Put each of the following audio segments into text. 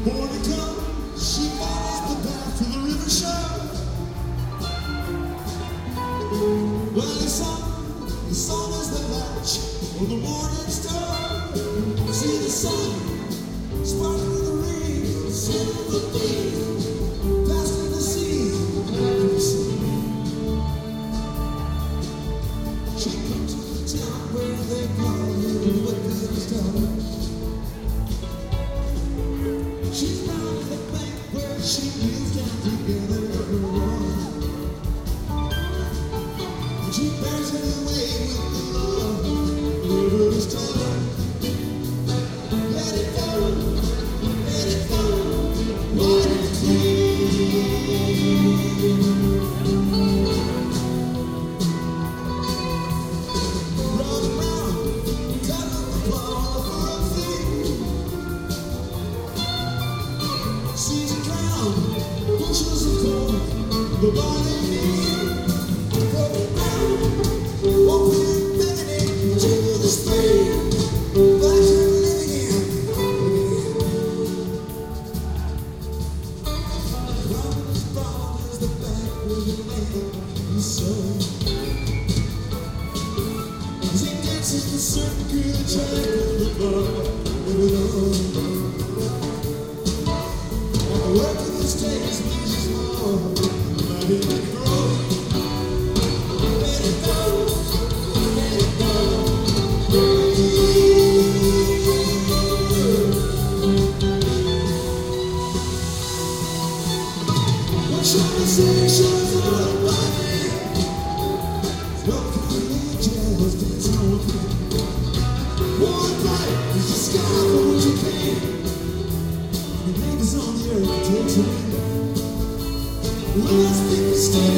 Morning comes, she follows the path to the river shore. Well, the sun is the latch of the morning star. See the sun sparkling in the rain, silver beam, past in the sea. She comes to the town where they call it Wicked's Town. She's down at the bank where she kneels down together in her wrong. She bears it away with the love the river is torn. Let it go, water is clean. Round and round, cut up the ball for a thing. Seas and drown, bushels of coal, the body need. The circuit track of the bar, and the work of this takes me small, let it grow, let it go, let it go. What shall I say, shines on the body, welcome angels dancing on me. One light is the sky for what you pay. The neighbors on the earth takes away. Last thing we stay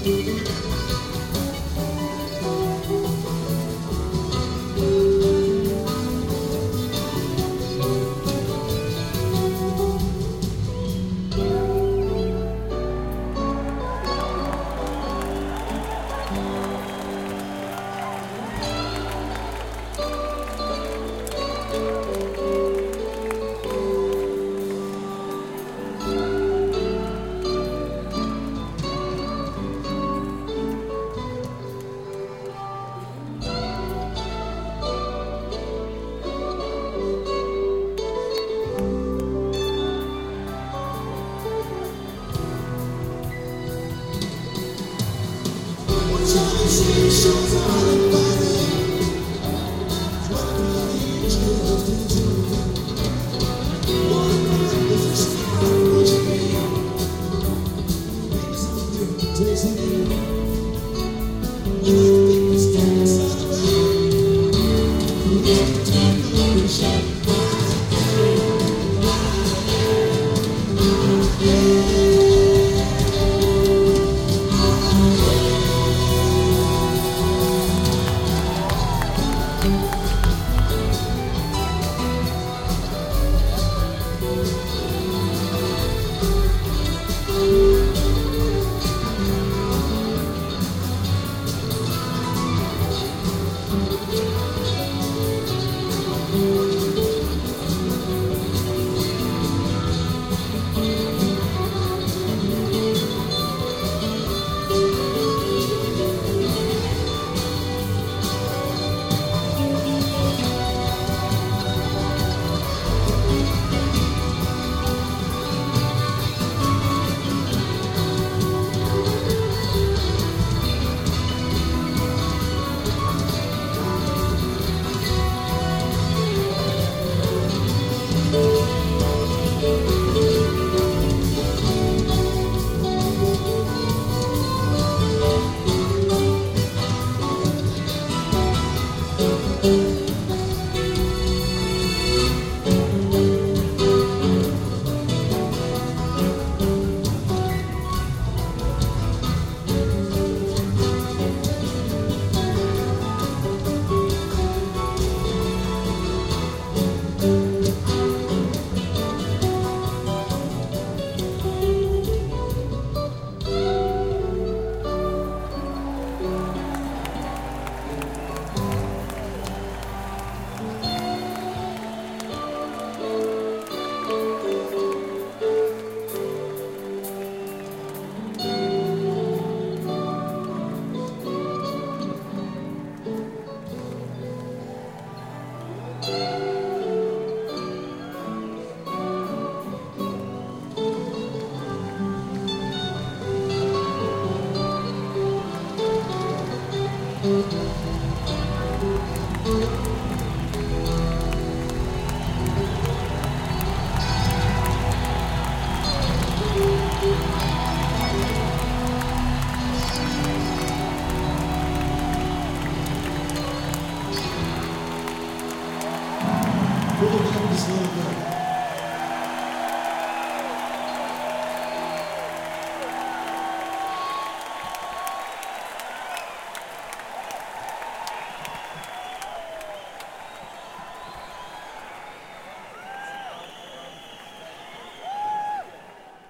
Shows on the body. What really just into one man is a star which makes you tasting you. When I think the stars are the way, you get to take a look and shine. We'll come this little bit.